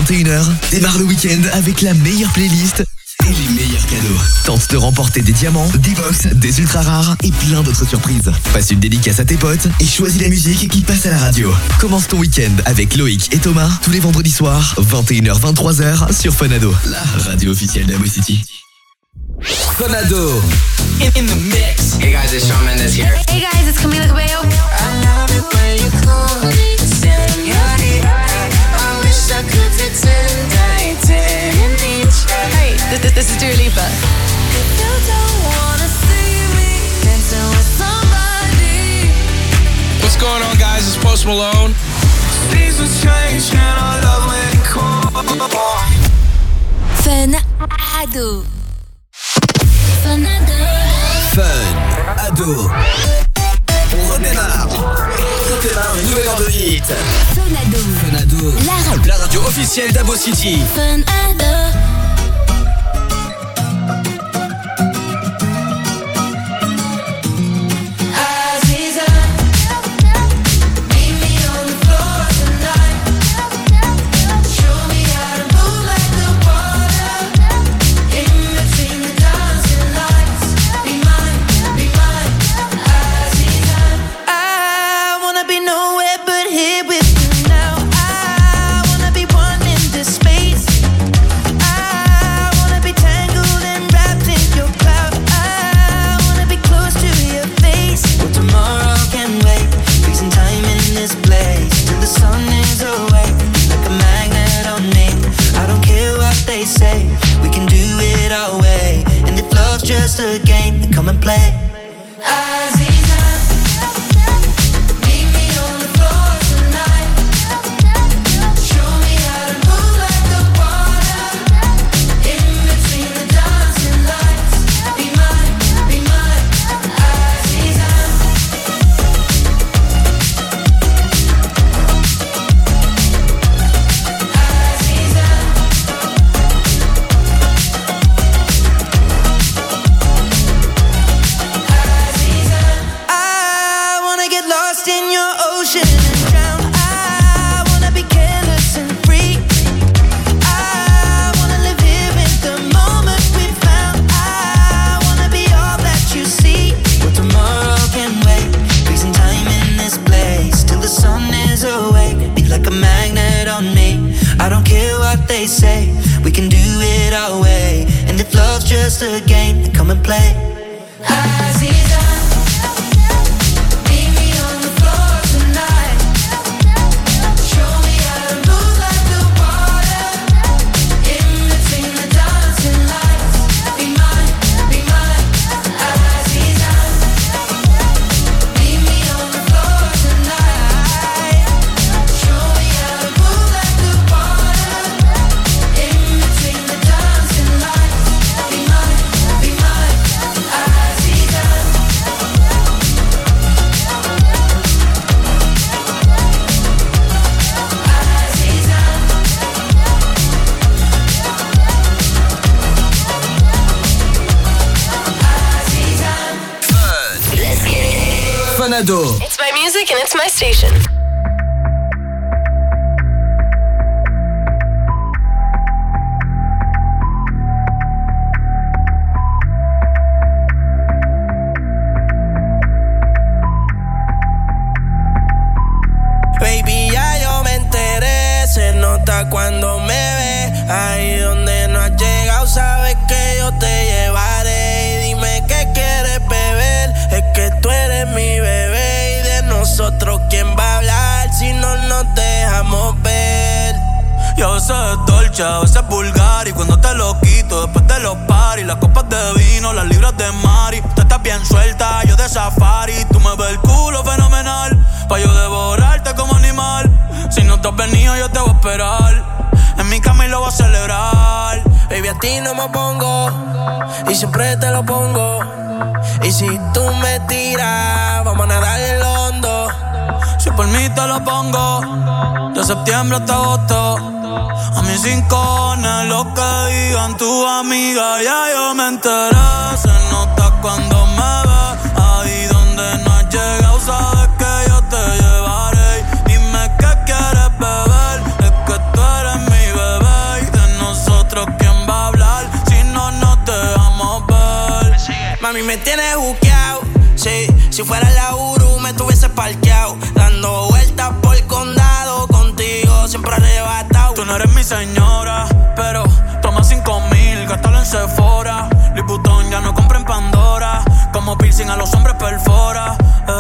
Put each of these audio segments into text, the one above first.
21h, démarre le week-end avec la meilleure playlist et les meilleurs cadeaux. Tente de remporter des diamants, des box, des ultra rares et plein d'autres surprises. Passe une dédicace à tes potes et choisis la musique qui passe à la radio. Commence ton week-end avec Loïc et Thomas tous les vendredis soirs, 21h-23h sur Funado, la radio officielle d'Abo City. Funado in the mix. Hey guys, it's Shawn Mendes here. Hey guys, it's Camila Cabello. I love it when you call me señorita. I wish I could pretend I didn't need you. Hey, this is Dua Lipa. If you don't wanna see me dancing with somebody. What's going on, guys? It's Post Malone. Seasons change and I love when you call. Funado. Fun Ado. On redémarre. Une nouvelle heure de hit. Funado. Funado. La radio officielle d'Abo City. Funado. Just a game, then come and play. Say we can do it our way, and if love's just a game, then come and play. Funado. It's my music and it's my station. Baby, ya yo me enteré, se nota cuando me ve. Ahí donde no has llegado, sabes que yo te llevaré. Y dime qué quieres beber, es que tú eres mi bebé. Y de nosotros, ¿quién va a hablar si no nos dejamos ver? Y a veces es dolce, a veces es vulgar. Y cuando te lo quito, después de los paris, las copas de vino, las libras de Mari. Tú estás bien suelta, yo de safari. Tú me ves el culo fenomenal, pa' yo devorarte como animal. Si no te has venido, yo te voy a esperar. En mi cama y lo voy a celebrar. Baby, a ti no me pongo, y siempre te lo pongo. Y si tú me tiras, vamos a nadar en el hondo. Si por mí te lo pongo, de septiembre hasta agosto. A mis rincones, lo que digan tu amiga, ya yo me enteré. Se nota cuando me ves, ahí donde no has llegado, sabes que yo te llevaré. Dime qué quieres beber, es que tú eres mi bebé. Si fuera la Uru me tuviese parqueado, dando vueltas por el condado, contigo siempre arrebatado. Tú no eres mi señora, pero toma 5,000, gástalo en Sephora. Liputón ya no compra en Pandora, como piercing a los hombres perfora.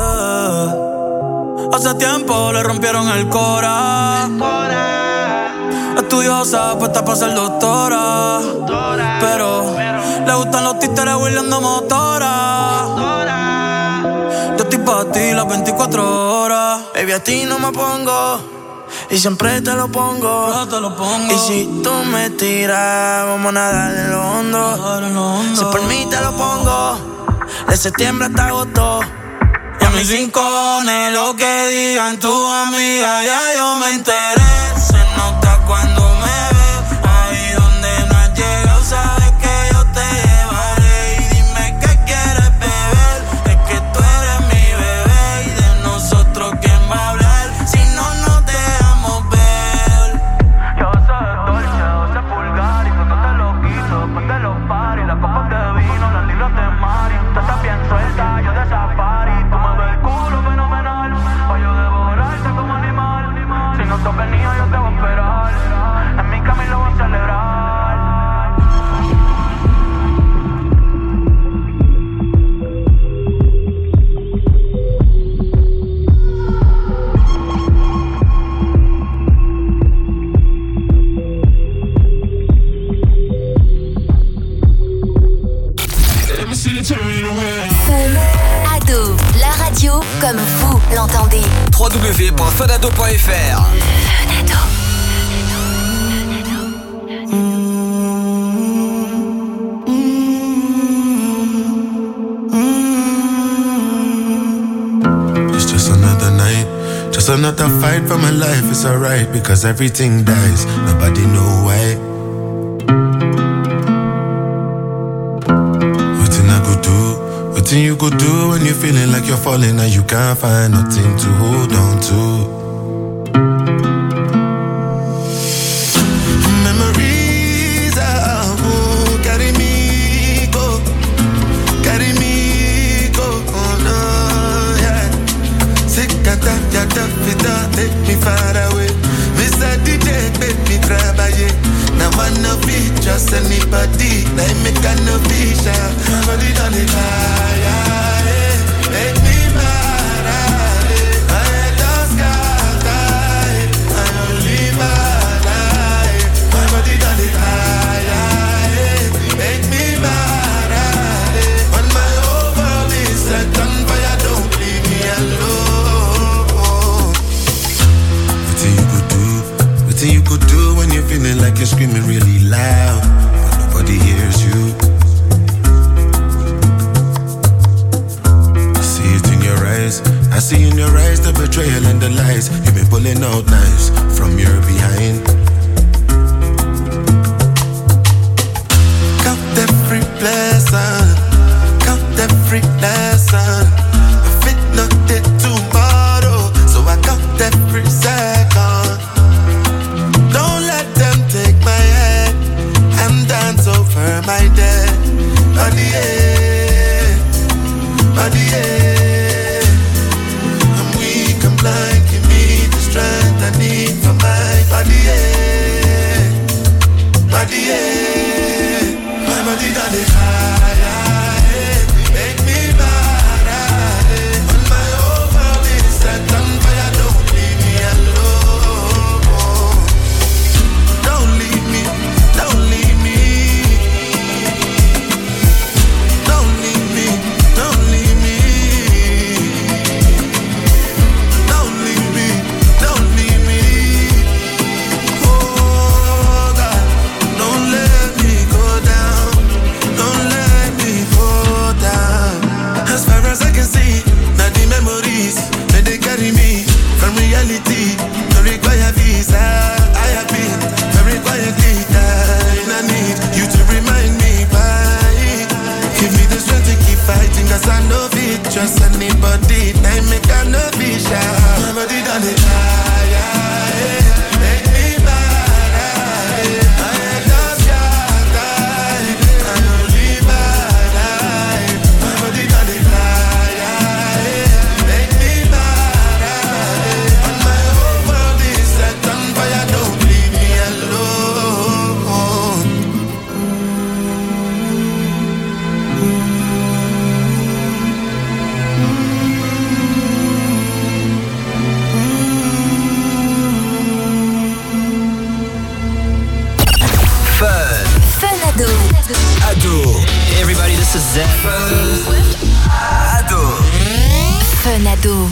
Hace tiempo le rompieron el cora. Estudiosa, puesta para ser doctora. Pero le gustan los títeres huirleando motora. Yo estoy pa' ti las 24 horas. Baby, a ti no me pongo y siempre te lo pongo. Yo te lo pongo. Y si tú me tiras, vamos a nadar en lo hondo. Si por mí te lo pongo, de septiembre hasta agosto. Y a mis rincones, lo que digan tu amiga, ya yo me enteré. Se nota cuando me ves, ahí donde no has llegado, sabes que yo te llevaré. Y dime qué quieres beber, es que tú eres mi bebé. Y de nosotros, ¿quién va a hablar? Si no nos dejamos ver. Yo soy dolce, o sea vulgar, y cuando te lo quito, después de los paris, las copas de vino, las libras de Mari. Tú estás bien suelta, yo de safari. Tú me ves el culo fenomenal, pa' yo devorarte como animal. Si no te has venido, yo te voy a esperar. En mi camino lo voy a celebrar. Ado, la radio comme vous l'entendez. www.funado.fr. It's just another night, just another fight for my life. It's alright because everything dies. Nobody know why. Nothing you could do when you're feeling like you're falling and you can't find nothing to hold on to. Memories carry me go, oh no, yeah. Sick at that, take me far away. Mr. DJ, make me travailler. Now I no be just anybody. Now I make a no vision. Nobody done it high, make me mad. I just got die. I only mad. Nobody done it high, make me mad. When my whole world is set on fire, don't leave me alone. What you could do when you're feeling like you're screaming really loud, but nobody hears you. I see in your eyes the betrayal and the lies. You've been pulling out knives from your behind. Count every blessing, count every lesson. If it not did tomorrow, so I count every second. Don't let them take my head and dance over my dead body, body. Blind, give me the strength I need for my body, body, my body done it high, make me mad. When my whole world is set on fire, don't leave me alone. Don't leave me, don't leave me, don't leave me, don't leave me. From reality, don't require visa. I have been very quietly dying. I need you to remind me why. Give me the strength to keep fighting, cause I know it. Just anybody, I make a no vision. Nobody done it high, make me mad. I just got die. I only mad. Nobody done it high. Ado. Fun Ado.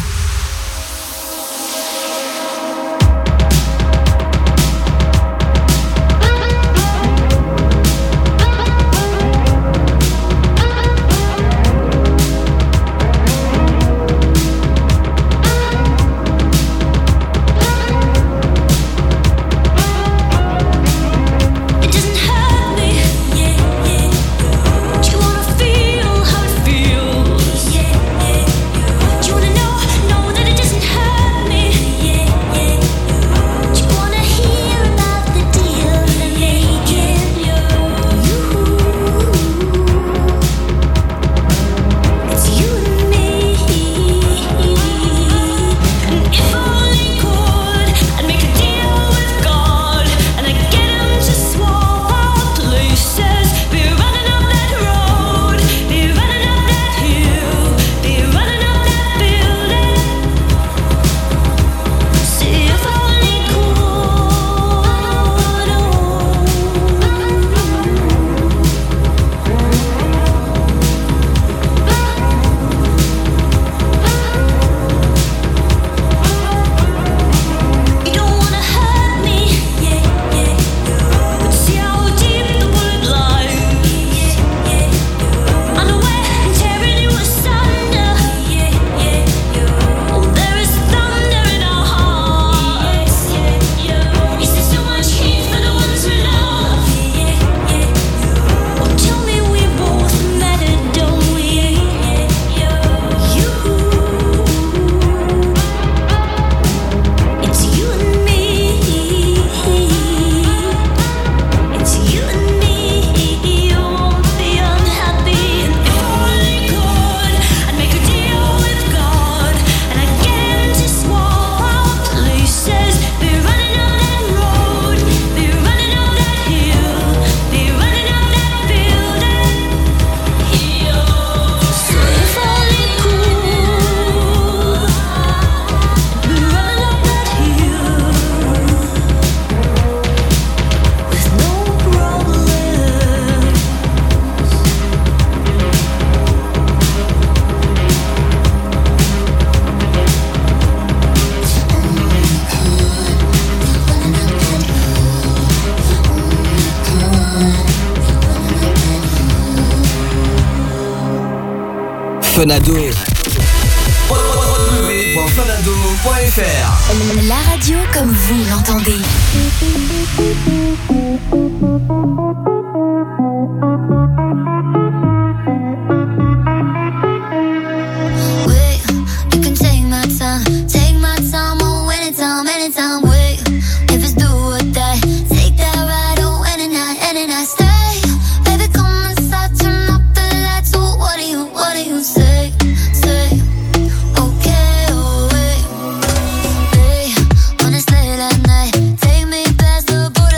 Fun Ado. www.funado.fr. La radio comme vous l'entendez. Wait, you can take my time, oh anytime, wait, if it's do or die, take that ride, oh any night, stay, baby come inside, turn up the lights, oh what do you say, okay, oh wait, hey, when it's late at night, take me past the border.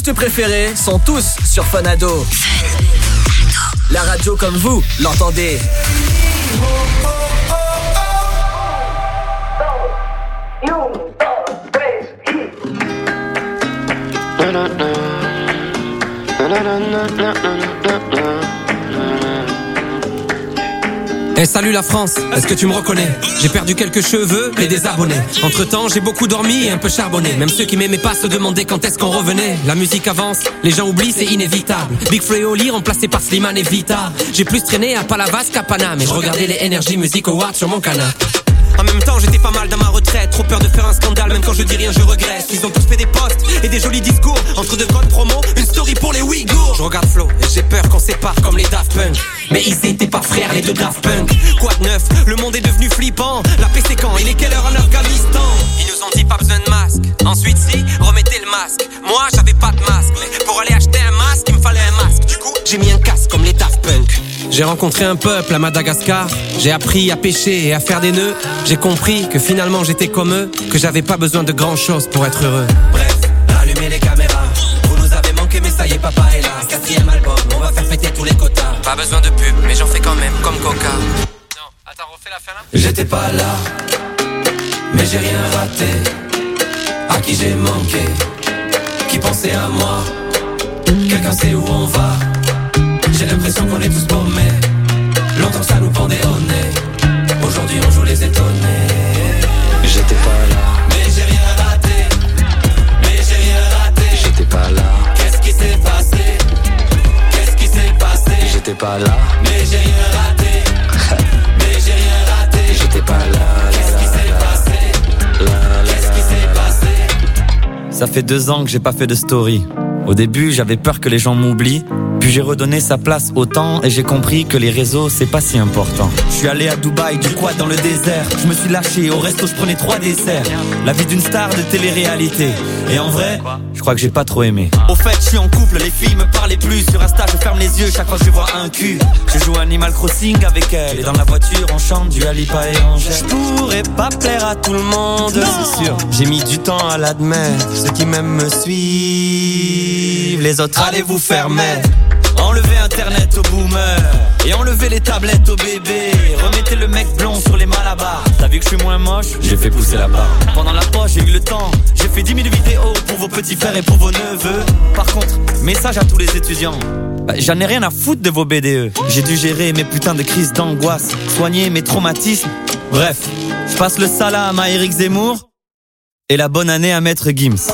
artistes préférés sont tous sur Fun Ado. La radio comme vous l'entendez. Hey, salut la France, est-ce que tu me reconnais? J'ai perdu quelques cheveux et des abonnés. Entre temps j'ai beaucoup dormi et un peu charbonné. Même ceux qui m'aimaient pas se demandaient quand est-ce qu'on revenait. La musique avance, les gens oublient, c'est inévitable. Big Flo et Oli remplacé par Slimane et Vita. J'ai plus traîné à Palavas qu'à Paname. Et je regardais les Energy Music Awards sur mon canapé. En même temps j'étais pas mal dans ma retraite. Trop peur de faire un scandale, même quand je dis rien je regrette. Ils ont tous fait des posts et des jolis discours. Entre deux codes promo, une story pour les Ouïghours. Je regarde Flo et j'ai peur qu'on sépare comme les Daft Punk. Mais ils étaient pas frères les deux Daft Punk. Quoi de neuf, le monde est devenu flippant. La paix c'est quand, il est quelle heure en Afghanistan? Ils nous ont dit pas besoin de masque. Ensuite si, remettez le masque. Moi j'avais pas de masque, mais pour aller acheter un masque il me fallait un masque. Du coup j'ai mis un casque comme les Daft Punk. J'ai rencontré un peuple à Madagascar. J'ai appris à pêcher et à faire des nœuds. J'ai compris que finalement j'étais comme eux, que j'avais pas besoin de grand chose pour être heureux. Bref, allumez les caméras. Vous nous avez manqué mais ça y est papa est là. 4e album, on va faire péter tous les quotas. Pas besoin de pub mais j'en fais quand même comme Coca. Non, attends, refais la fin là. J'étais pas là, mais j'ai rien raté. À qui j'ai manqué, qui pensait à moi. Quelqu'un sait où on va. J'ai l'impression qu'on est tous paumés. Longtemps que ça nous pendait au nez. Aujourd'hui on joue les étonnés. J'étais pas là, mais j'ai rien raté. Mais j'ai rien raté. J'étais pas là. Qu'est-ce qui s'est passé? Qu'est-ce qui s'est passé? J'étais pas là, mais j'ai rien raté. Mais j'ai rien raté. J'étais pas là. Qu'est-ce qui s'est passé? Qu'est-ce qui s'est passé? Ça fait 2 ans que j'ai pas fait de story. Au début j'avais peur que les gens m'oublient. Puis j'ai redonné sa place au temps et j'ai compris que les réseaux c'est pas si important. Je suis allé à Dubaï, du quad dans le désert. Je me suis lâché, au resto je prenais 3 desserts. La vie d'une star de télé-réalité. Et en vrai, je crois que j'ai pas trop aimé. Au fait je suis en couple, les filles me parlaient plus. Sur Insta je ferme les yeux chaque fois que je vois un cul. Je joue Animal Crossing avec elle. Et dans la voiture on chante du Alipa et Angèle. Je pourrais pas plaire à tout le monde, c'est sûr. J'ai mis du temps à l'admettre. Ceux qui m'aiment me suivent, les autres allez vous faire mettre. Enlevez internet aux boomers et enlevez les tablettes aux bébés. Remettez le mec blond sur les malabars. T'as vu que je suis moins moche? J'ai fait pousser la barre. Pendant la pause j'ai eu le temps. J'ai fait 10 000 vidéos pour vos petits frères et pour vos neveux. Par contre, message à tous les étudiants. J'en ai rien à foutre de vos BDE. J'ai dû gérer mes putains de crises d'angoisse, soigner mes traumatismes. Bref, je passe le salam à Eric Zemmour et la bonne année à Maître Gims.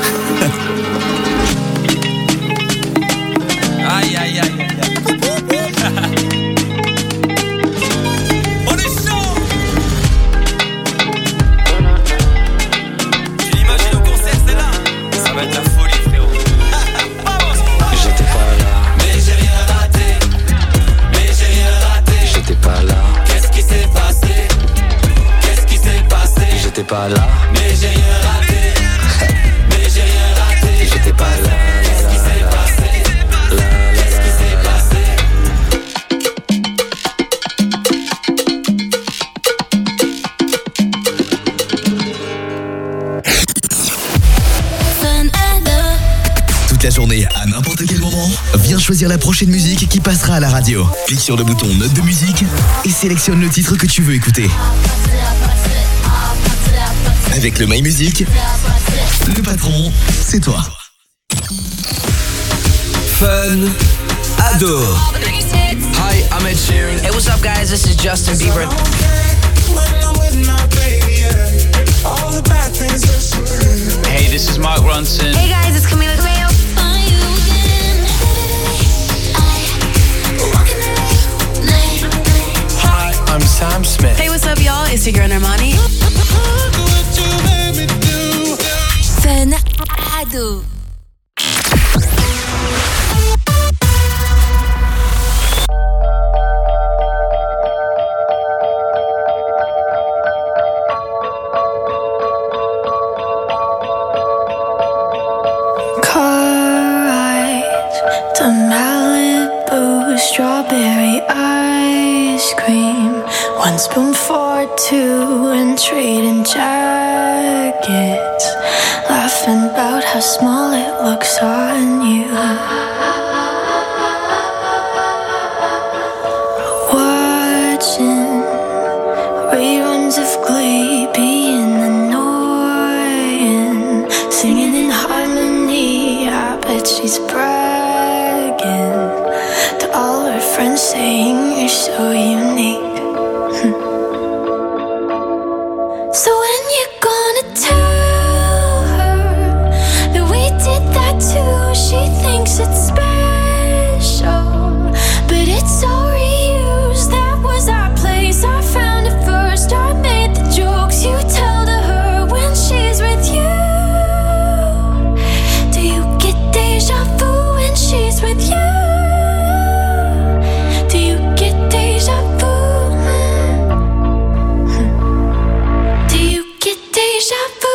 Aïe aïe aïe aïe. On est chaud. Tu l'imagines au concert, c'est là. Ça va être la folie frérot. J'étais pas là, mais j'ai rien raté. Mais j'ai rien raté. J'étais pas là. Qu'est-ce qui s'est passé? Qu'est-ce qui s'est passé? J'étais pas là, mais j'ai rien raté. Mais j'ai rien raté. J'étais pas là. Qu'est-ce qui s'est passé? Toute la journée, à n'importe quel moment, viens choisir la prochaine musique qui passera à la radio. Clique sur le bouton note de musique et sélectionne le titre que tu veux écouter. Avec le My Music, le patron, c'est toi. Fun Ado. Hi, I'm Ed Sheeran. Hey, what's up, guys? This is Justin Bieber. Hey, this is Mark Ronson. Hey guys, it's Camila Cabello. Hi, I'm Sam Smith. Hey, what's up, y'all? It's your girl Normani. Fun Ado. Car rides to Malibu, strawberry ice cream. 1 spoon for 2 and trading jackets. Laughing about how small it looks on you. Watching reruns of Glee, being annoying. Singing in harmony, I bet she's bragging to all her friends, saying you're so unique. So when you're gonna tell her that we did that too? She thinks it's special, but it's all reused. That was our place, I found it first. I made the jokes you tell to her when she's with you. Do you get deja vu when she's with you? Do you get deja vu? Do you get deja vu?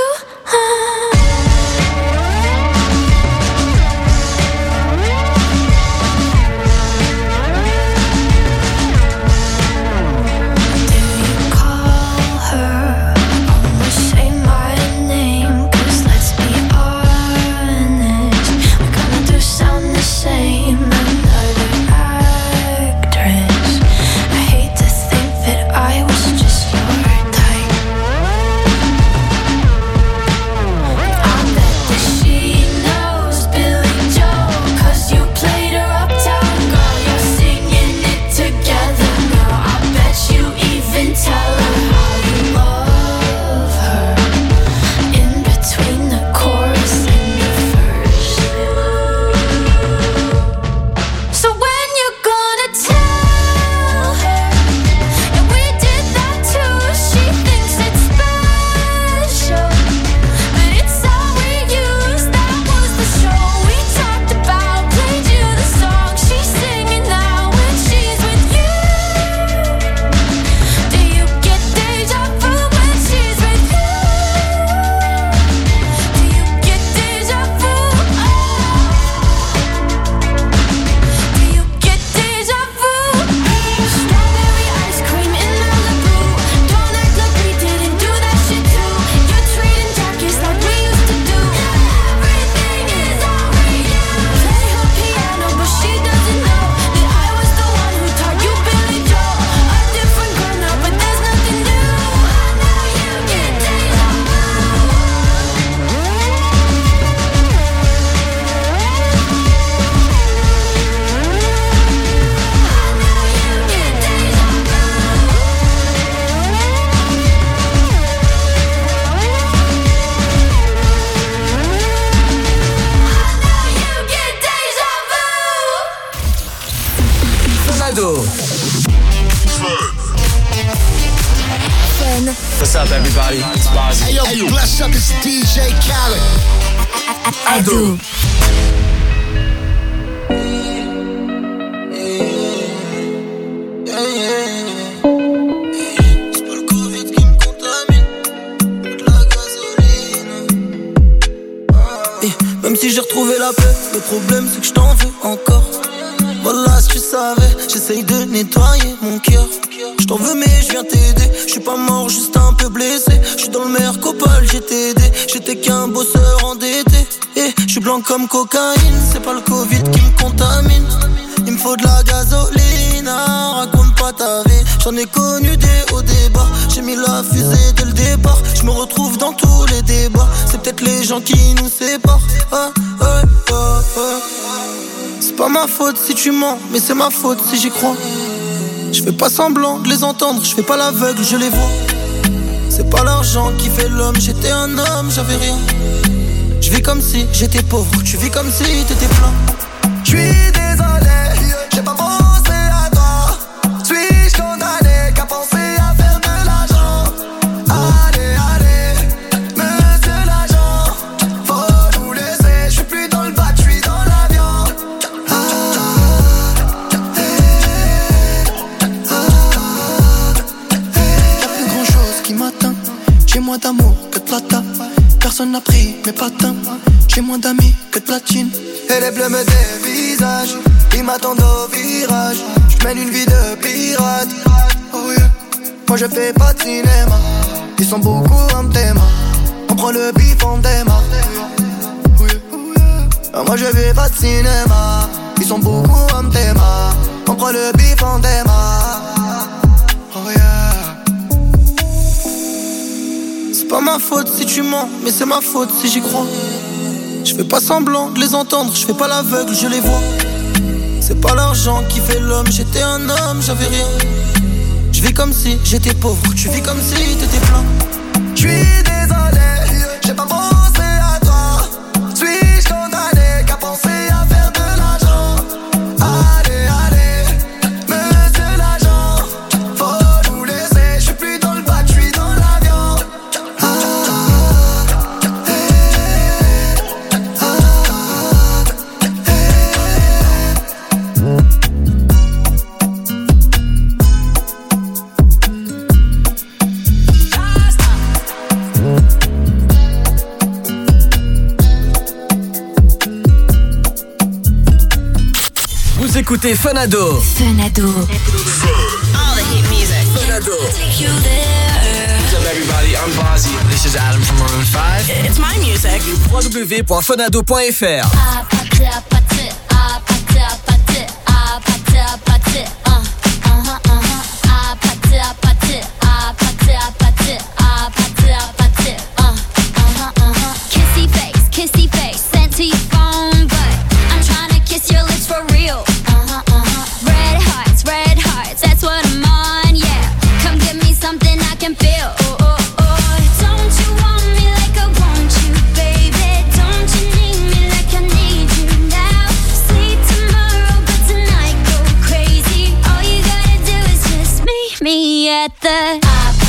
What's up, everybody? It's Bozzy. Hey, yo, bless up, it's DJ Khaled. Ado. Même si j'ai retrouvé la paix, le problème c'est que je t'en veux encore. Voilà, si tu savais, j'essaye de nettoyer mon cœur. Je t'en veux mais je viens t'aider. Je suis pas mort, juste un peu blessé. Je suis dans le Mercopole, j'ai t'aidé. J'étais qu'un bosseur endetté. Et je suis blanc comme cocaïne. C'est pas le Covid qui me contamine. Il me faut de la gasoline, raconte pas ta vie. J'en ai connu des hauts débats. J'ai mis la fusée dès le départ. Je me retrouve dans tous les débats. C'est peut-être les gens qui nous séparent. C'est pas ma faute si tu mens, mais c'est ma faute si j'y crois. Je fais pas semblant de les entendre, je fais pas l'aveugle, je les vois. C'est pas l'argent qui fait l'homme, j'étais un homme, j'avais rien. Je vis comme si j'étais pauvre, tu vis comme si t'étais plein. J'suis désolé, j'ai pas pensé à toi. Suis-je condamné qu'à penser à faire de l'argent? Allez, allez, monsieur l'agent, faut nous laisser. J'suis plus dans le bac, j'suis dans l'avion. Y'a plus grand chose qui m'atteint. J'ai moins d'amour que de plata. Personne n'a pris mes patins. J'ai moins d'amis que de platine. Et les bleus me dévisagent, ils m'attendent au virage. J'mène une vie de pirate. Oh yeah. Moi je fais pas de cinéma. Ils sont beaucoup en thème. On prend le bif, on démarre. Oh yeah. Moi je fais pas de cinéma. Ils sont beaucoup en thème. On prend le bif, on démarre. Oh yeah. C'est pas ma faute si tu mens, mais c'est ma faute si j'y crois. Je fais pas semblant de les entendre, je fais pas l'aveugle, je les vois. C'est pas l'argent qui fait l'homme, j'étais un homme, j'avais rien. Je vis comme si j'étais pauvre, tu vis comme si t'étais plein. J'suis désolé, j'ai pas pensé à toi. Suis-je condamné qu'à penser à faire de l'argent? Allez, allez, monsieur l'agent, faut nous laisser, j'suis plus dans le bac, j'suis dans l'avion. Vous écoutez Fanado. Fanado. All the hit music. Fanado. What's up, everybody? I'm Bozzy. This is Adam from Maroon 5. It's my music. www.fanado.fr. Kissy face, sent to your phone, but I'm trying to kiss your lips for real. Red hearts, that's what I'm on, yeah. Come give me something I can feel. Oh, oh, oh. Don't you want me like I want you, baby? Don't you need me like I need you now? Sleep tomorrow, but tonight go crazy. All you gotta do is just meet me at the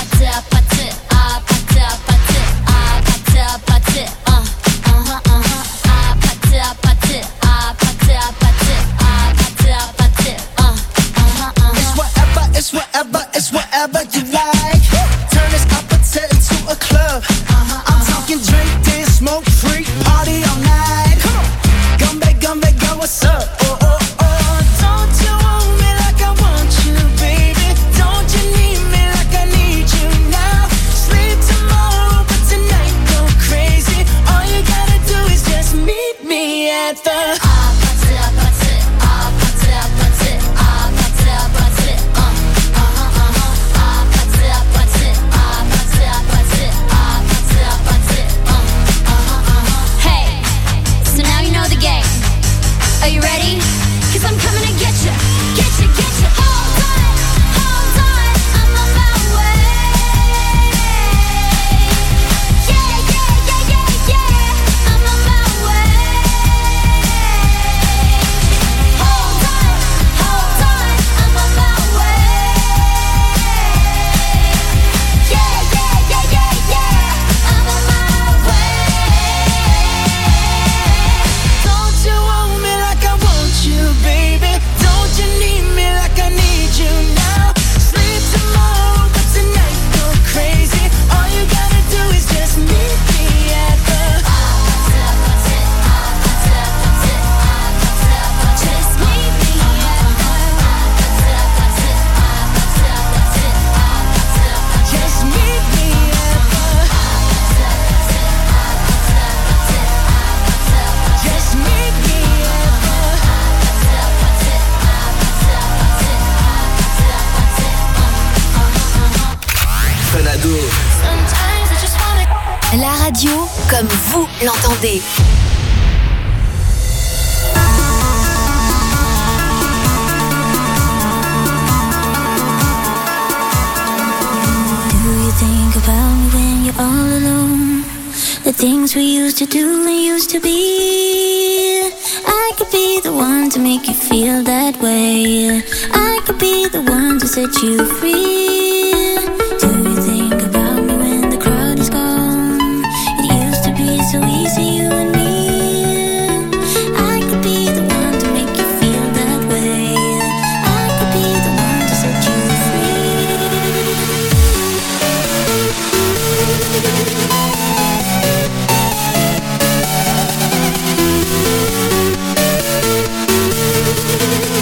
It's whatever you like. Turn this appetite into a club. I'm talking drink, dance, smoke, free, party all night. Come on, girl, what's up? Oh, oh, oh. Don't you want me like I want you, baby? Don't you need me like I need you now? Sleep tomorrow, but tonight go crazy. All you gotta do is just meet me at the Are you ready? 'Cause I'm coming to get you. Hold on, I'm on my way. Yeah, I'm on my way. Hold on, I'm on my way. Yeah, I'm on my way. Don't you want me like I want you, baby? Don't you need me like I need you now? Sleep tomorrow, but tonight go crazy. All you gotta do is just meet me at the Just meet me at Just meet me at Just meet me Fanado. La radio comme vous l'entendez. Do you think about me when you're all alone? The things we used to do and used to be. I could be the one to make you feel that way. I could be the one to set you free. Do you think about me when the crowd is gone? It used to be so easy, you and me. I could be the one to make you feel that way. I could be the one to set you free.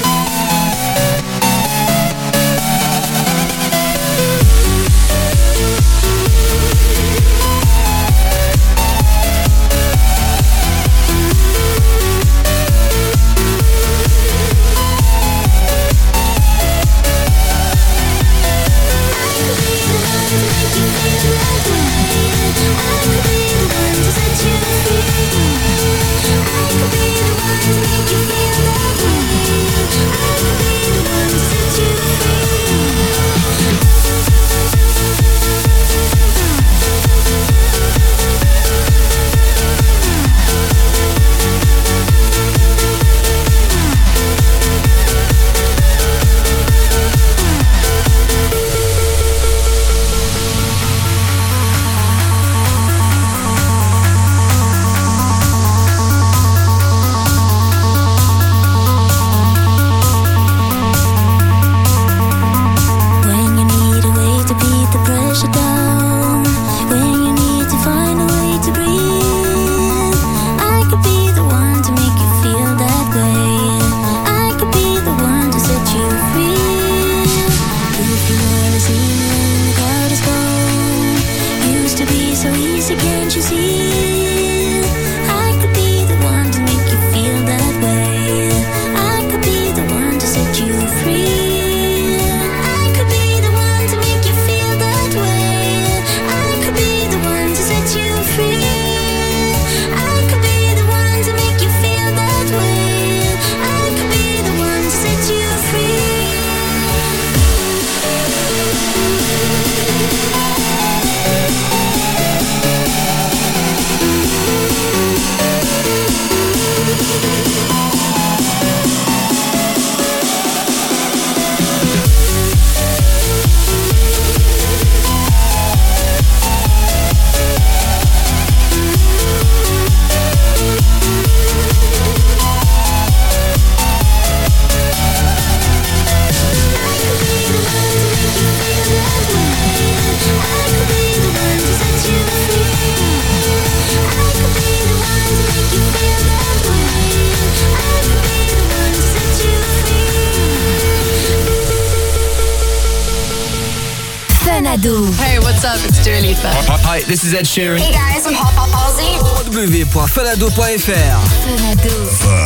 Ado. Hey, what's up? It's Dua Lipa. Hi, this is Ed Sheeran. Hey guys, I'm Hot Halsey. www.fanado.fr. Fanado.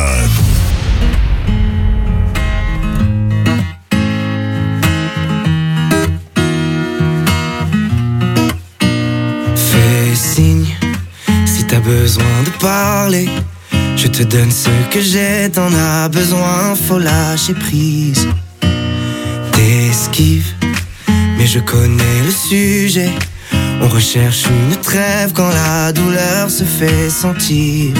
Fais signe si t'as besoin de parler. Je te donne ce que j'ai, t'en as besoin, faut lâcher prise. T'esquives, mais je connais le sujet. On recherche une trêve quand la douleur se fait sentir.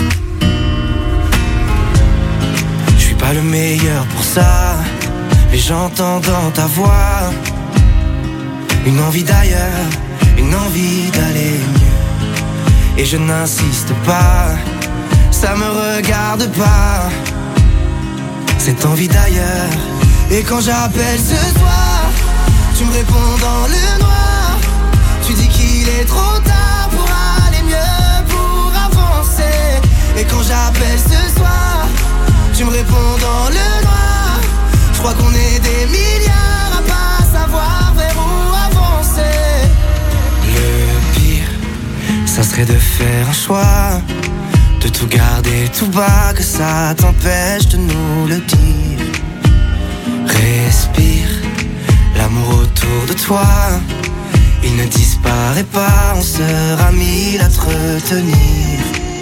Je suis pas le meilleur pour ça, mais j'entends dans ta voix une envie d'ailleurs, une envie d'aller mieux. Et je n'insiste pas, ça me regarde pas, cette envie d'ailleurs. Et quand j'appelle ce soir, tu me réponds dans le noir. Tu dis qu'il est trop tard pour aller mieux, pour avancer. Et quand j'appelle ce soir, tu me réponds dans le noir. Je crois qu'on est des milliards à pas savoir vers où avancer. Le pire, ça serait de faire un choix, de tout garder tout bas, que ça t'empêche de nous le dire. Respire, l'amour autour de toi, il ne disparaît pas, on sera mille à te retenir.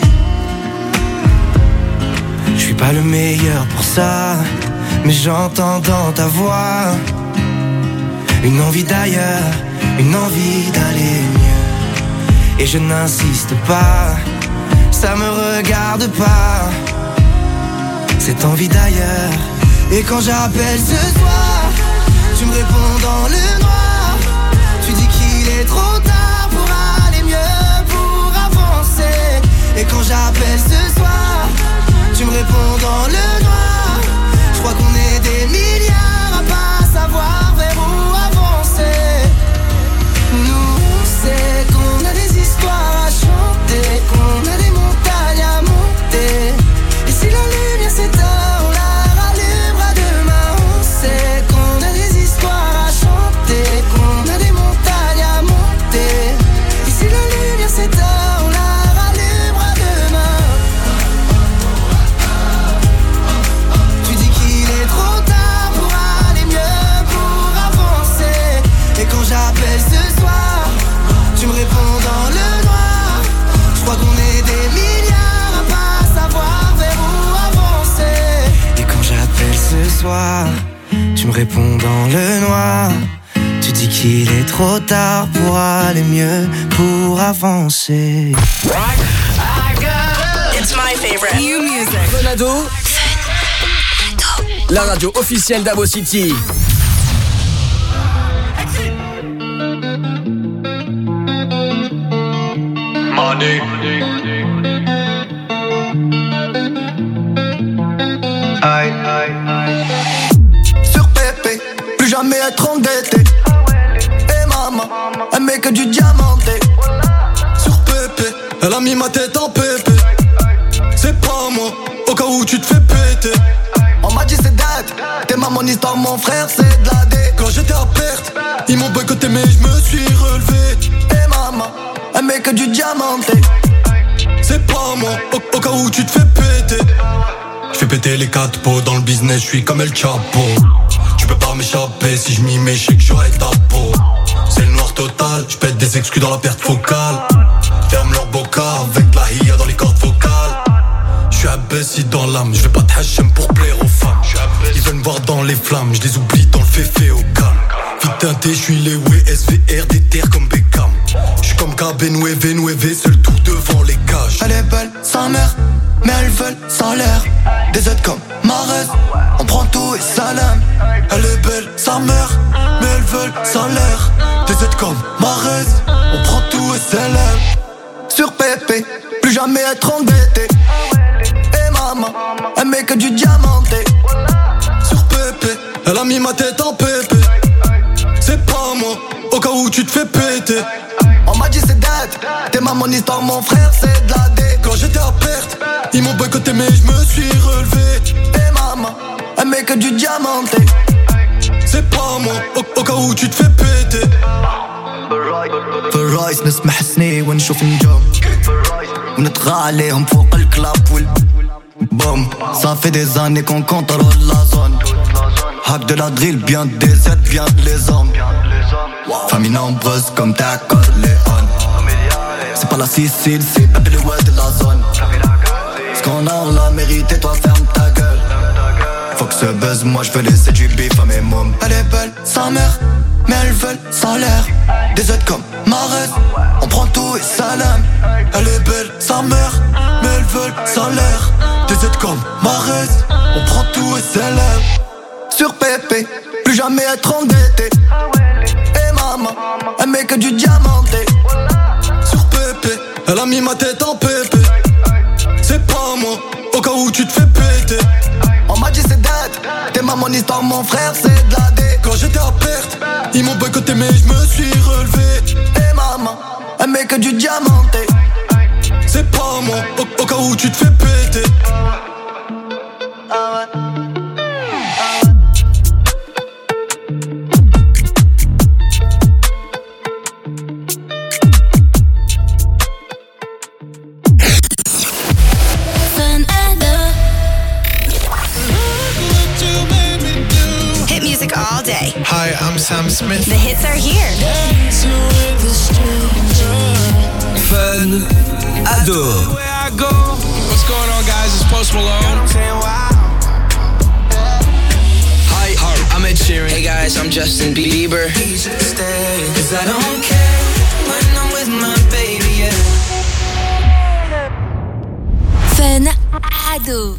Je suis pas le meilleur pour ça, mais j'entends dans ta voix une envie d'ailleurs, une envie d'aller mieux. Et je n'insiste pas, ça me regarde pas, cette envie d'ailleurs. Et quand j'appelle ce soir, tu me réponds dans le noir. Tu dis qu'il est trop tard pour aller mieux, pour avancer. Et quand j'appelle ce soir, tu me réponds dans le noir. Je crois qu'on est des milliards à pas savoir vers où avancer. Nous on sait qu'on a des histoires à chanter, qu'on a des montagnes à monter. Et si la lumière s'éteint, on la rallumera demain. On sait qu'on a des histoires à chanter, qu'on a des montagnes à monter. Et si la lumière s'éteint, on la rallumera demain. Tu dis qu'il est trop tard pour aller mieux, pour avancer. Et quand j'appelle ce soir, tu me réponds dans le noir. Je crois qu'on est des milliards à pas savoir vers où avancer. Et quand j'appelle ce soir, tu me réponds dans le noir. Tu dis qu'il est trop tard pour aller mieux, pour avancer. It's my favorite. New music. Fanado. La radio officielle d'Abo City. Money. Aïe, aïe, aïe. Sur Pépé, plus jamais être endetté. Et maman, elle met que du diamanté. Sur Pépé, elle a mis ma tête en pépé. C'est pas moi, au cas où tu te fais péter. On m'a dit c'est date, t'es ma mon histoire, mon frère c'est de la D. Quand j'étais à perte, ils m'ont boycotté mais je me suis relevé. Et maman, elle met que du diamanté. C'est pas moi, au cas où tu te fais péter. Je fais péter les 4 pots dans le business, je suis comme El Chapo. Tu peux pas m'échapper, si je m'y mets, je sais que j'aurai ta peau. C'est le noir total, je pète des exclus dans la perte focale. Ferme leur boca avec la hiya dans les cordes vocales. Je suis abaissé dans l'âme, je vais pas te hachem pour plaire aux femmes. Ils veulent me voir dans les flammes, je les oublie dans le féfé au calme. Vite teinté, je suis les SVR des terres comme Beckham. Je suis comme KB, Nueve, seul tout devant les cages. Elle est belle, sa mère, mais elles veulent sans l'air. Des autres comme Marez, on prend tout et salam. Elle est belle, sa mère, mais elles veulent sans l'air. Des autres comme Marez, on prend tout et salam. Sur Pépé, plus jamais être endetté. Et maman, elle met que du diamanté. Sur Pépé, elle a mis ma tête en pépé. C'est pas moi, au cas où tu te fais péter. On m'a dit c'est date, t'es ma mon histoire, mon frère c'est de la D. Quand j'étais à perte, ils m'ont boycotté mais je me suis relevé. Et maman, elle met que du diamanté. C'est pas moi, au cas où tu te fais péter. في الرايس نسمح سني ونشوف نجوم ونطغى عليهم فوق الكلاب والبوم. صافي des années qu'on contrôle la zone. Hack de la drill, bien des aides, bien les hommes. Famille nombreuse comme ta Corleone. C'est pas la Sicile, c'est Baby le West de la zone. Ce qu'on a on l'a mérité, toi ferme ta gueule. Faut que ce buzz, moi je veux laisser du bif à mes mômes. Elle est belle, sa mère, mais elles veulent salaire. Des aides comme Marès, on prend tout et salam. Elle est belle, sa mère, mais elles veulent salaire. Des aides comme Marès, on prend tout et salam. Sur Pépé, plus jamais être endetté. Et maman, elle met que du diamanté. Sur Pépé, elle a mis ma tête en pépé. C'est pas moi, au cas où tu te fais péter. On m'a dit c'est dead, t'es ma mon histoire, mon frère c'est de la D. Quand j'étais à perte, ils m'ont boycotté mais je me suis relevé. Et maman, elle met que du diamanté. C'est pas moi, au cas où tu te fais péter. All day. Hi, I'm Sam Smith. The hits are here. Fun Ado. What's going on, guys? It's Post Malone. Hi, I'm Ed Sheeran. Hey guys, I'm Justin Bieber. Cause I don't care when I'm with my baby, yeah. Fun Ado.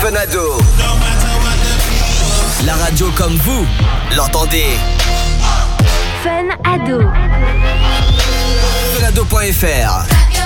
Fenado. La radio comme vous l'entendez. Fenado. Fenado.fr.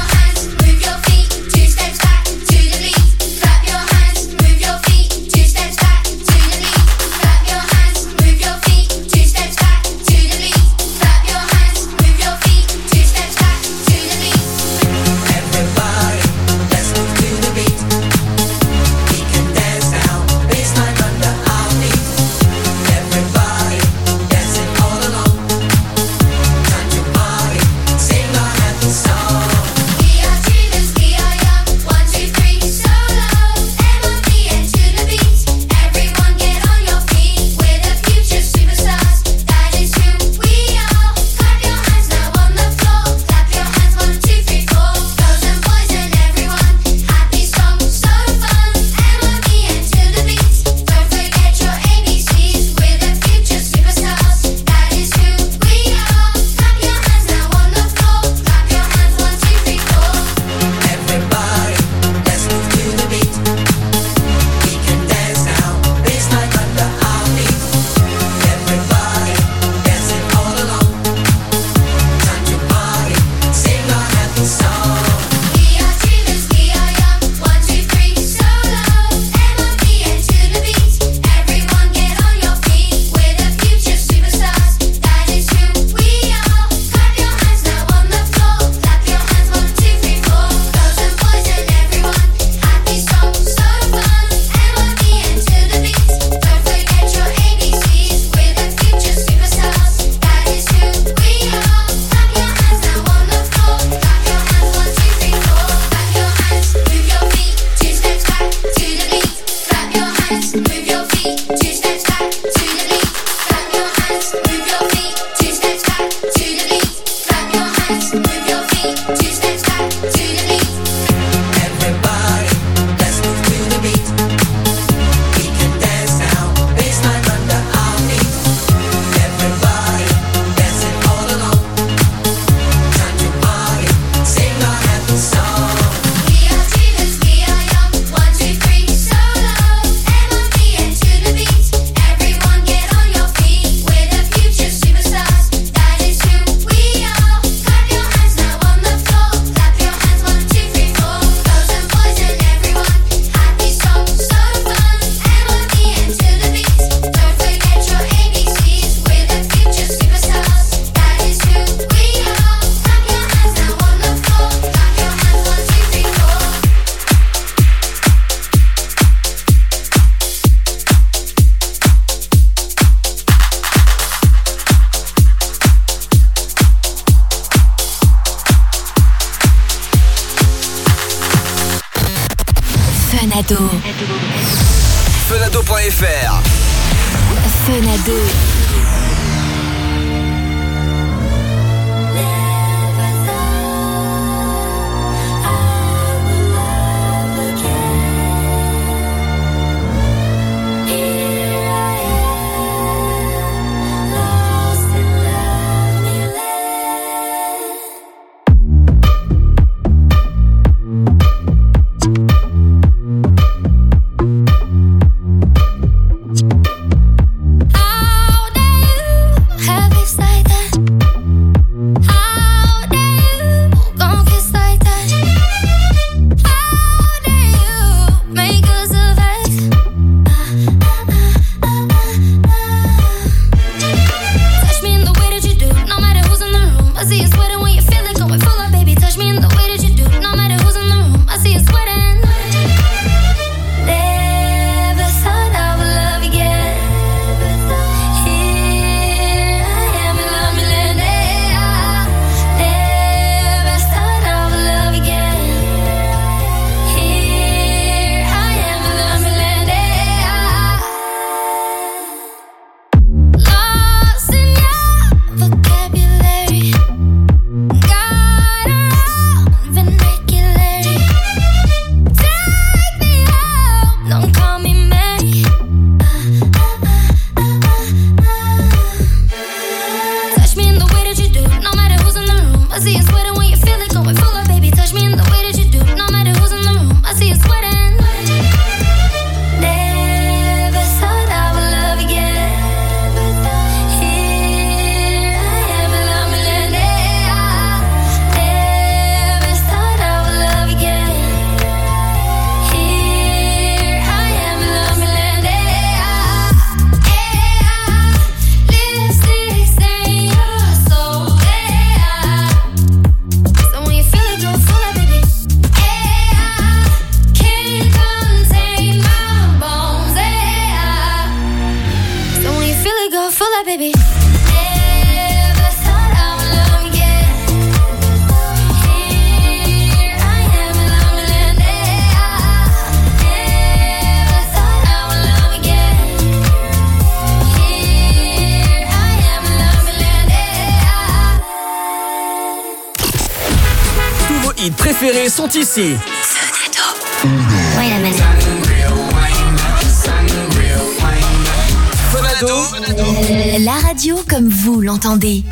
Fenado.fr. Fenado. All day préférés sont ici. Fun Ado. La radio comme vous l'entendez.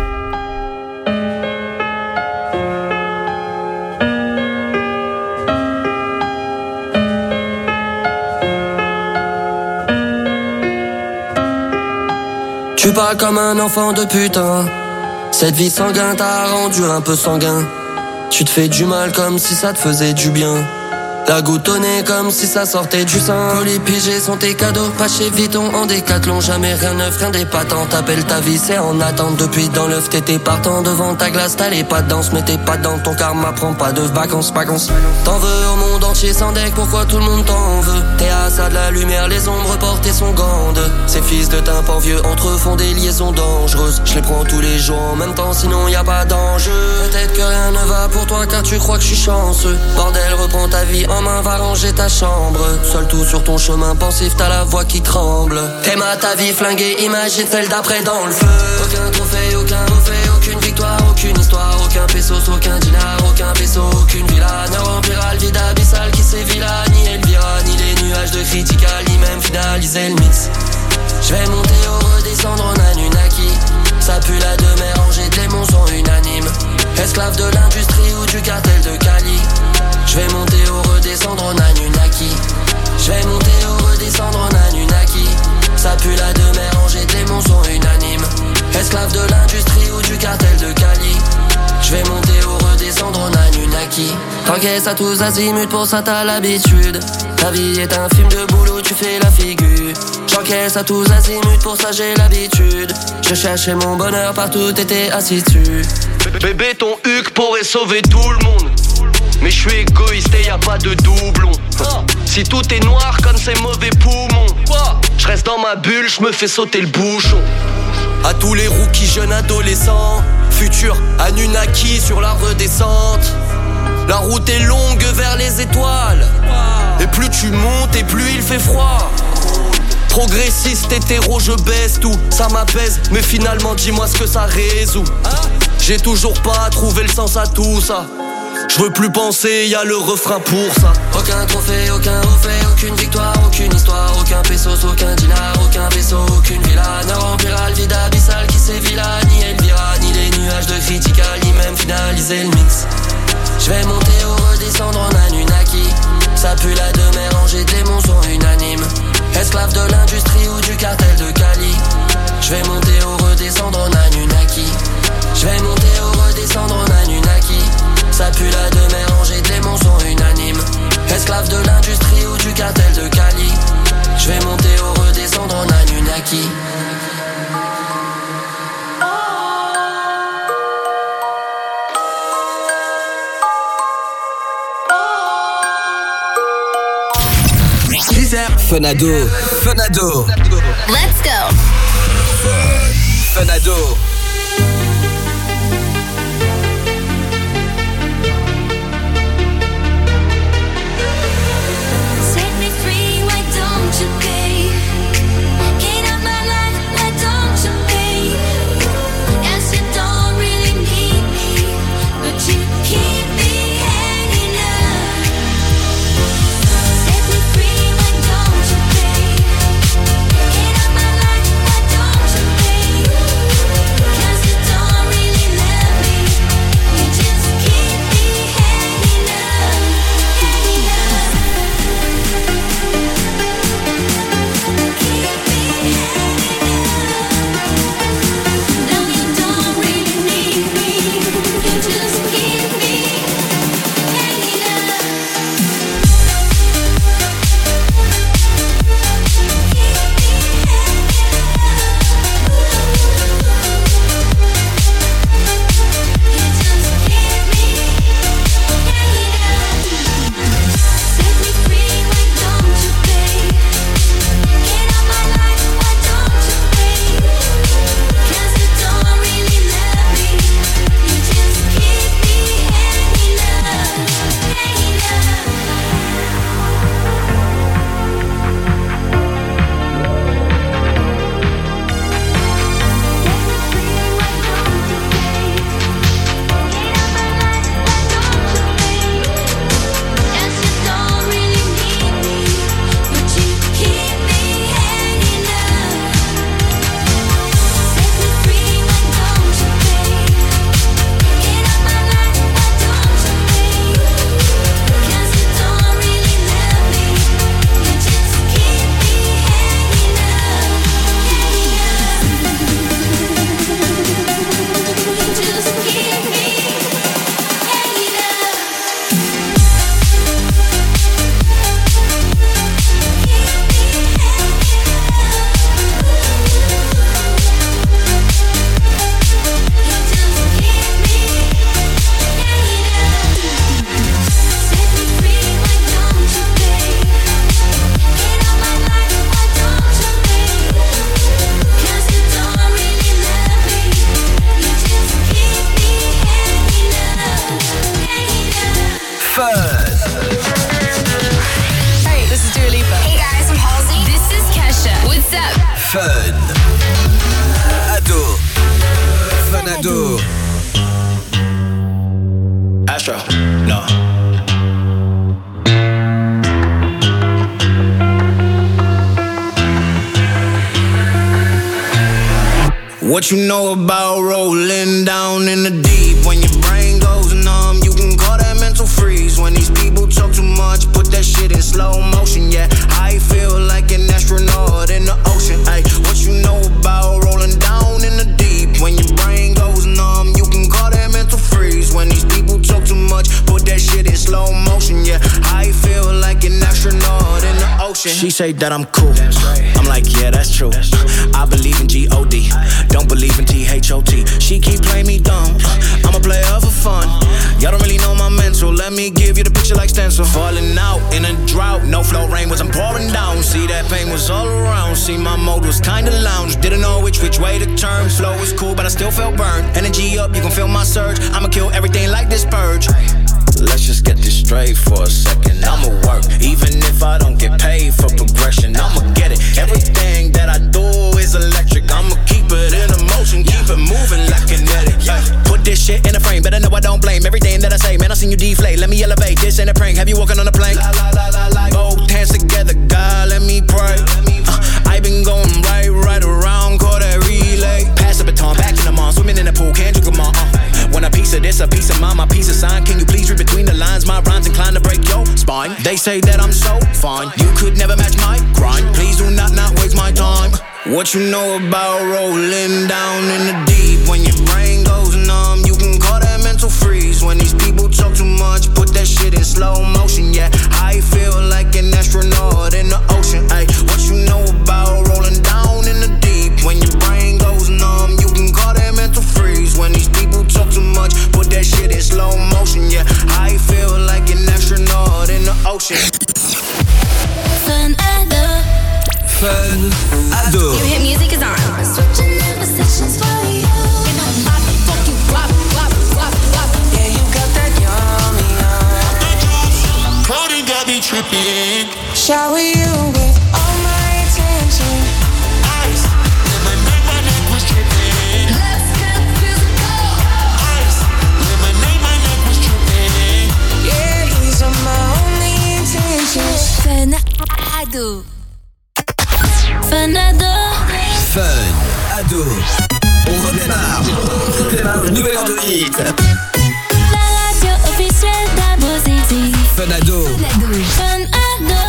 Tu parles comme un enfant de putain. Cette vie sanguine t'a rendu un peu sanguin. Tu te fais du mal comme si ça te faisait du bien. La goutte au nez comme si ça sortait du sein. Colis pigés sont tes cadeaux, pas chez Vuitton en décathlon. Jamais rien neuf, rien d'épatant. T'appelles ta vie, c'est en attente. Depuis dans l'œuf, t'étais partant. Devant ta glace, t'as les pas de danse. Mais t'es pas dans ton karma, prends pas de vacances. T'en veux au monde entier sans deck, pourquoi tout le monde t'en veut? T'es à ça de la lumière, les ombres portées sont grandes. Ces fils de tympan vieux entre eux font des liaisons dangereuses. Je les prends tous les jours en même temps, sinon y a pas d'enjeu. Peut-être que rien ne va pour toi car tu crois que je suis chanceux. Bordel, reprends ta vie en main, va ranger ta chambre. Seul tout sur ton chemin pensif, t'as la voix qui tremble. T'aimes à ta vie flinguée, imagine celle d'après dans le feu. Aucun trophée, aucune victoire, aucune histoire. Aucun pesos, aucun dinar, aucun peso, aucune villa. Ne remplira le vide abyssal qui sévit là. Ni Elvira, ni les nuages de critical, ni même finaliser le mix. Je vais monter ou redescendre en Anunnaki. Ça pue la demeure, rangée, démons sont unanimes. Esclave de l'industrie ou du cartel de Cali. Je vais monter ou redescendre en Anunnaki. Je vais monter ou redescendre en Anunnaki. Ça pue la demeure, rangée, démons sont unanimes. Esclave de l'industrie ou du cartel de Cali. Je vais monter ou redescendre en Anunnaki. T'encaisses à tous azimuts, pour ça t'as l'habitude. Ta vie est un film de boulot, tu fais la figure. J'encaisse à tous azimuts, pour ça j'ai l'habitude. Je cherchais mon bonheur partout, t'étais assis dessus. Bébé, ton huc pourrait sauver tout le monde. Mais je suis égoïste et y a pas de doublon. Si tout est noir comme ces mauvais poumons, je reste dans ma bulle, je me fais sauter le bouchon. À tous les rookies jeunes adolescents, futur Anunnaki sur la redescente. La route est longue vers les étoiles. Et plus tu montes et plus il fait froid. Progressiste, hétéro, je baisse tout. Ça m'apaise, mais finalement dis-moi ce que ça résout. J'ai toujours pas trouvé le sens à tout ça. Je veux plus penser, y'a le refrain pour ça. Aucun trophée, aucune victoire, aucune histoire. Aucun pesos, aucun dinar, aucun peso, aucune villa. Ne remplira le vide abyssal qui sévit là. Ni Elvira, ni les nuages de critical, ni même finaliser le mix. Je vais monter ou redescendre en Anunnaki. Ça pue la demeure, rangée, démons sont unanimes. Esclave de l'industrie ou du cartel de Cali. Je vais monter ou redescendre en Anunnaki. Je vais monter ou redescendre en Anunnaki. Ça pue la demeure, rangée, démons sont unanimes. Esclave de l'industrie ou du cartel de Cali. Je vais monter ou redescendre en Anunnaki. Fun Ado. Let's go. Fun Ado. Set me free, why don't you pay? Get out my life, why don't you pay? Yes, you don't really need me, but you keep me hanging up. Set me free, why don't you pay? Get out my life, why don't you pay? Fun Ado. Fun Ado. Astro, no. What you know about rolling down in the deep? When your brain goes numb, you can call that mental freeze. When these people talk too much, put that shit in slow motion. Yeah, I feel like an astronaut in the ocean. Ay, what you know about rolling down in the deep? When your brain goes numb, you can call that mental freeze. When these people talk too much, put that shit in slow motion. Yeah, I feel like an astronaut in the ocean. She say that I'm cool. I'm like, yeah, that's true. I believe in G-O-D. Don't believe in T-H-O-T. She keep playing me dumb. I'm a player for fun. Y'all don't really know my mental. Let me give you the picture like stencil. Falling out in a drought. No flow rain was I'm pouring down. See that pain was all around. See my mode was kinda lounge. Didn't know which way to turn. Flow was cool but I still felt burned. Energy up, you can feel my surge. I'ma kill everything like this purge. Let's just get this straight for a second. I'ma work, even if I don't get paid for progression. I'ma get it. Everything that I do is electric. I'ma keep it in motion, keep it moving like kinetic. Put this shit in a frame, better know I don't blame everything that I say. Man, I seen you deflate. Let me elevate. This ain't a prank. Have you walking on a plane? Both hands together, God, let me pray. I been going right around, call that relay. Pass the baton, back in the mall, swimming in the pool, can't drink them all. Want a piece of this, a piece of mine, my piece of sign. Can you please read between the lines? My rhymes inclined to break your spine. They say that I'm so fine, you could never match my grind. Please do not waste my time. What you know about rolling down in the deep? When your brain goes numb, you can call that mental freeze. When these people talk too much, put that shit in slow motion. Yeah, I feel like an astronaut in the ocean. Ay, what you know about rolling down in the deep? When your brain goes numb, you can call that mental freeze. When these people talk too much, put that shit in slow motion. Yeah, I feel like an astronaut in the ocean. Fun Ado. Fun Ado. Your hit music is on. Switching up positions for you. You know I'm about to fuck you up. Yeah, you got that yummy, yum. Cody got me tripping. Shower you with all my attention. Ice, lemonade, my neck was tripping. Let's get physical. Ice, lemonade, my neck was tripping. Yeah, these are my only intentions. Fun Ado. Fun Ado. Fun Ado. On redémarre. Nouvelle heure de hit. La radio officielle d'Abo City. Fun Ado. Fun Ado.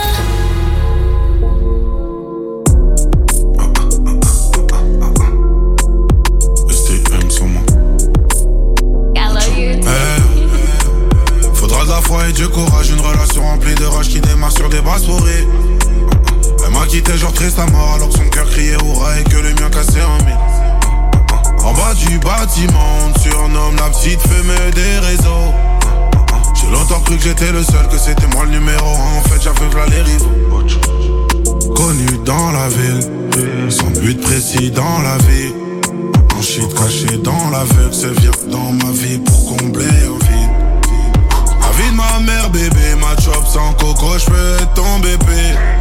STM sur moi. Faudra de la foi et du courage. Une relation remplie de rage qui démarre sur des bras souris. Elle m'a quitté genre triste à mort alors que son cœur criait hurrah et que le mien cassait en mille. En bas du bâtiment, on surnomme la petite fumée des réseaux. J'ai longtemps cru que j'étais le seul, que c'était moi le numéro 1. En fait j'avais v'là les rivaux. Connu dans la ville, sans but précis dans la vie. Un shit caché dans l'aveugle, c'est vient dans ma vie pour combler un vide. La vie de ma mère bébé, ma chop sans coco, j'peux être ton bébé.